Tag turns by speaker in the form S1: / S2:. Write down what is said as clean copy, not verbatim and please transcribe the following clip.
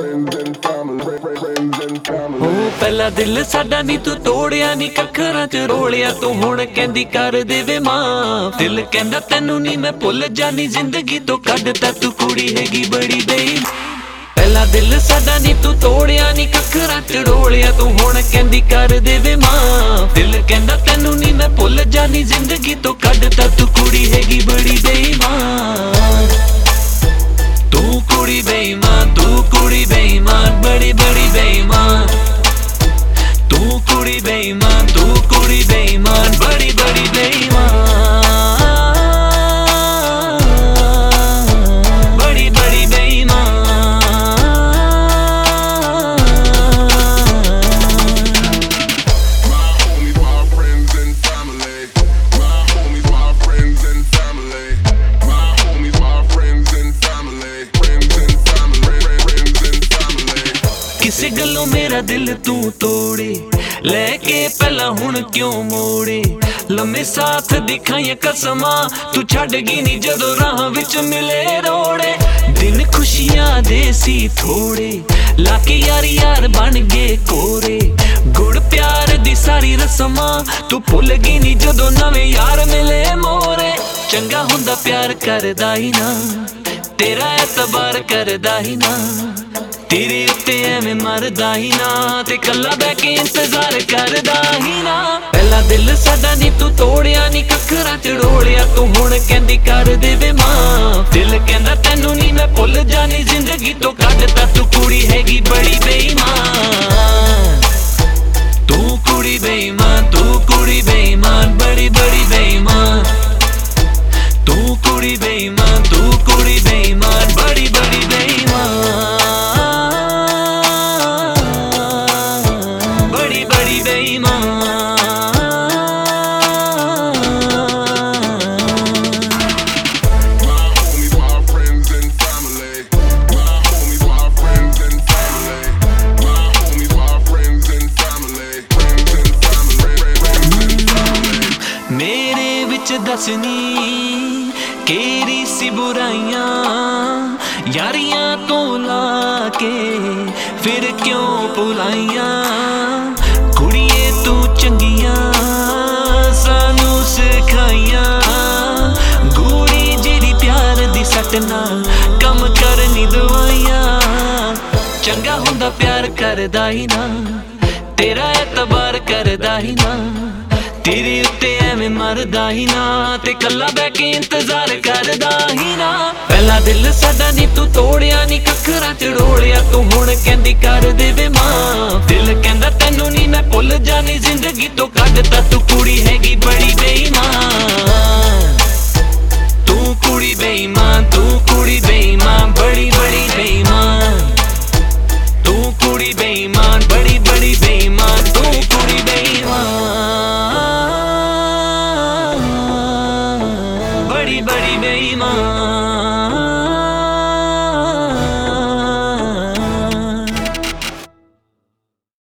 S1: ਪਹਿਲਾ ਦਿਲ ਸਾਡਾ ਨੀ ਤੂੰ ਤੋੜਿਆ ਨੀ ਕੱਖਰਾਂ ਚ ਰੋਲਿਆ ਤੂੰ ਹੁਣ ਕਹਿੰਦੀ ਕਰ ਦੇਵੇ ਮਾਂ ਦਿਲ ਕਹਿੰਦਾ ਤੈਨੂੰ ਨੀ ਮੈਂ ਭੁੱਲ ਜਾਣੀ ਜ਼ਿੰਦਗੀ ਤੋਂ ਕੱਢਤਾ ਤੂੰ ਕੁੜੀ ਹੈਗੀ ਬੜੀ ਬੇਈਮਾਨ ਪਹਿਲਾ ਦਿਲ ਸਾਡਾ ਨੀ ਤੂੰ ਤੋੜਿਆ ਨੀ ਕੱਖਰਾਂ ਚ ਰੋਲਿਆ ਤੂੰ ਹੁਣ ਕਹਿੰਦੀ ਕਰ ਦੇਵੇ ਮਾਂ ਦਿਲ ਕਹਿੰਦਾ ਤੈਨੂੰ ਨੀ ਮੈਂ ਭੁੱਲ ਜਾਣੀ ਜ਼ਿੰਦਗੀ ਤੋਂ ਕੱਢਤਾ ਤੂੰ ਕੁੜੀ ਹੈਗੀ ਬੜੀ ਬੇਈਮਾਨ ਤੂੰ ਕੁੜੀ ਬੇਈਮਾਨ ਬੜੀ ਬੜੀ ਬੇਈਮਾਨ ਤੂੰ ਕੁੜੀ ਬੇਈਮਾਨ ਬੜੀ ਬੜੀ ਬੇਈਮਾਨ ਬੜੀ ਬੜੀ ਬੇਈਮਾਨ ਕਿਸੇ ਗੱਲੋਂ ਮੇਰਾ ਦਿਲ ਤੂੰ ਤੋੜੇ ਲੈ ਕੇ ਪਹਿਲਾਂ ਹੁਣ ਕਿਉਂ ਮੋੜੇ ਲੰਮੇ ਸਾਥ ਦਿਖਾਈਆਂ ਕਸਮਾਂ ਤੂੰ ਛੱਡ ਗਈ ਨੀ ਜਦੋਂ ਰਾਹ ਵਿੱਚ ਮਿਲੇ ਰੋੜੇ ਦਿਨ ਖੁਸ਼ੀਆਂ ਦੇ ਸੀ ਥੋੜੇ ਲਾ ਕੇ ਯਾਰ ਬਣ ਗਏ ਕੋਰੇ ਗੁੜ ਪਿਆਰ ਦੀ ਸਾਰੀ ਰਸਮਾਂ ਤੂੰ ਭੁੱਲ ਗਈ ਨੀ ਜਦੋਂ ਨਵੇਂ ਯਾਰ ਮਿਲੇ ਮੋਰੇ ਚੰਗਾ ਹੁੰਦਾ ਪਿਆਰ ਕਰਦਾ ਹੀ ਨਾ ਤੇਰਾ ਐਤਬਾਰ ਕਰਦਾ ਹੀ ਨਾ ਤੇਰੇ ਉੱਤੇ ਐਵੇਂ ਮਰਦਾ ਹੀ ਨਾ ਤੇ ਕੱਲਾ ਬਹਿ ਕੇ ਇੰਤਜ਼ਾਰ ਕਰਦਾ ਹੀ ਨਾ ਪਹਿਲਾ ਦਿਲ ਸਾਡਾ ਨੀ ਤੂੰ ਤੋੜਿਆ ਨੀ ਕੱਖਰਾਂ ਚ ਰੋਲਿਆ ਤੂੰ ਹੁਣ ਕਹਿੰਦੀ ਕਰ ਦੇਵੇ ਮਾਂ ਦਿਲ ਕਹਿੰਦਾ ਤੈਨੂੰ ਨੀ ਮੈਂ ਭੁੱਲ ਜਾਣੀ ਜ਼ਿੰਦਗੀ ਤੋਂ ਕੱਢਤਾ ਤੂੰ ਕੁੜੀ ਹੈਗੀ ਬੜੀ ਬੇਈਮਾਨ ਤੂੰ ਕੁੜੀ ਬੇਈਮਾਨ ਬੜੀ ਬੜੀ ਬੇਈਮਾਨ ਤੂੰ ਕੁੜੀ ਬੇਈਮਾਨ ਬੜੀ ਬੜੀ ਬੇਈਮਾਨ ਮੇਰੇ ਵਿੱਚ ਦੱਸਨੀ ਕਿਹੜੀ ਸੀ ਬੁਰਾਈਆਂ ਯਾਰੀਆਂ ਤੋਂ ਲਾ ਕੇ ਫਿਰ ਕਿਉਂ ਭੁਲਾਈਆਂ ਕੁੜੀਏ ਤੂੰ ਚੰਗੀਆਂ ਸਾਨੂੰ ਸਿਖਾਈਆਂ ਗੋਰੀ ਜਿਹੜੀ ਪਿਆਰ ਦੀ ਸੱਟ ਨਾਲ ਕੰਮ ਕਰਨੀ ਦਵਾਈਆਂ ਚੰਗਾ ਹੁੰਦਾ ਪਿਆਰ ਕਰਦਾ ਹੀ ਨਾ ਤੇਰਾ ਐਤਬਾਰ ਕਰਦਾ ਹੀ ਨਾ ਤੇਰੇ ਉੱਤੇ ਐਵੇਂ ਮਰਦਾ ਹੀ ਨਾ ਤੇ ਕੱਲਾ ਬਹਿ ਕੇ ਇੰਤਜ਼ਾਰ ਕਰਦਾ ਹੀ ਨਾ ਪਹਿਲਾ ਦਿਲ ਸਾਡਾ ਨੀ ਤੂੰ ਤੋੜਿਆ ਨੀ ਕੱਖਰਾਂ ਚ ਰੋਲਿਆ ਤੂੰ ਹੁਣ ਕਹਿੰਦੀ ਕਰ ਦੇਵੇ ਮਾਂ ਦਿਲ ਕਹਿੰਦਾ ਤੈਨੂੰ ਨੀ ਮੈਂ ਭੁੱਲ ਜਾਣੀ ਜ਼ਿੰਦਗੀ ਤੋਂ ਕੱਢਤਾ ਤੂੰ ਕੁੜੀ ਹੈਗੀ ਬੜੀ ਬੇਈਮਾਨ ਤੂੰ ਕੁੜੀ ਬੇਈਮਾਨ ਬੜੀ ਬੜੀ ਬੇਈਮਾਨ ਤੂੰ ਕੁੜੀ ਬੇਈਮਾਨ ਬੜੀ ਬੜੀ ਬੇਈਮਾਨ ਤੂੰ ਕੁੜੀ ਬੇਈਮਾਨ ਬੜੀ ਬੜੀ ਬੇਈਮਾਨ